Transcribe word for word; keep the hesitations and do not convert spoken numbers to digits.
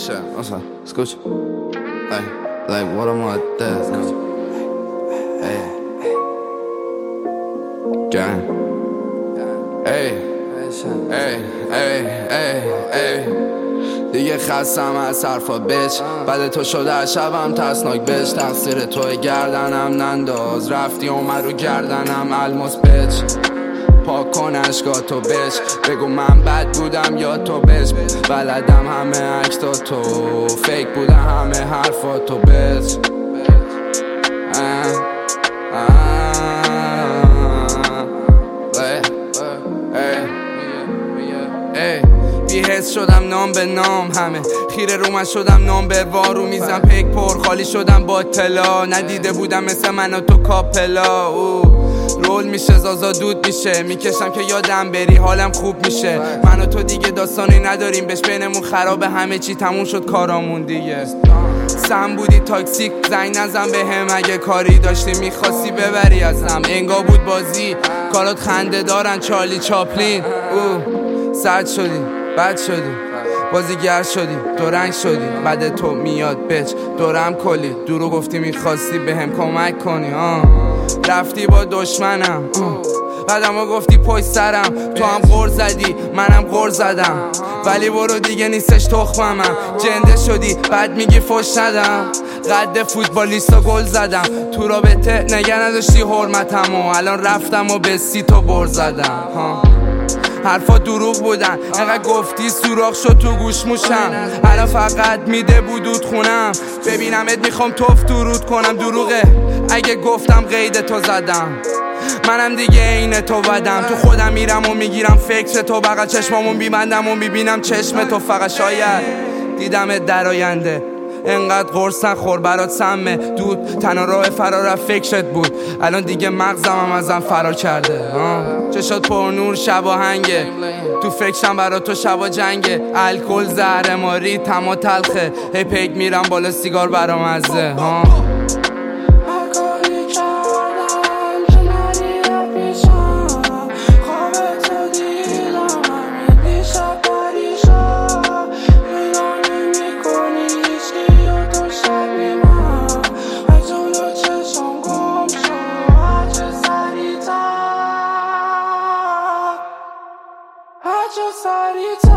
shit, what's up? Escucha. Like, like, what am I dead? Hey. Gang. Hey. Hey, hey, hey, hey. دیگه خستم از حرفا بچ بعد تو شده از شبم ترسناک بچ تقصیر توی گردنم ننداز رفتی اومد رو گردنم الماس بچ پاک کن اشکا تو بچ بگو من بد بودم یا تو بچ بلدم همه اکتا تو فیک بودم همه حرفا تو بچ بی‌حس شدم نام به نام همه خیره رو من شدم نام به وارو میزم پیک پر خالی شدم با طلا ندیده بودم مثل من و تو کاپلا او رول میشه زازا دود میشه میکشم که یادم بری حالم خوب میشه من و تو دیگه داستانی نداریم بهش بینمون خرابه همه چی تموم شد کارامون دیگه سم بودی تاکسیک زنگ نزن به هم اگه کاری داشتی میخواستی ببری ازم انگا بود بازی کارات خنده دارن چارلی چاپلین او سرد شدی بد شدی بازیگر شدی دو رنگ شدی بعد تو میاد بچ دورم کلی دورو گفتی میخواستی به هم کمک کنی آه. رفتی با دشمنم بعدم ها گفتی پشت سرم تو هم غر زدی منم غر زدم ولی برو دیگه نیستش تخممم جنده شدی بعد میگی فش ندم قد فوتبالیستا گل زدم تو رابطه نگه نداشتی حرمتم و الان رفتم و به سی تو بر زدم ها. حرفا دروغ بودن انقدر گفتی سوراخ شد تو گوش موشم الان فقط میده بودود خونم ببینمت میخوام توف درود کنم دروغه اگه گفتم قید تو زدم منم دیگه عین تو بدم تو خودم میرم و میگیرم فکر تو بغل چشمامون بیبندم و میبینم چشم تو فقط شاید دیدمت در آینده انقدر قرص نخور برات سمه دود تنها راه فرار فکرت بود الان دیگه مغزم هم ازم فرار کرده چشات پر نور شب آهنگه تو فکرشم برات تو شبا جنگه الکل زهر ماری تما تلخه هی پیک میرم بالا سیگار برامزه ها Just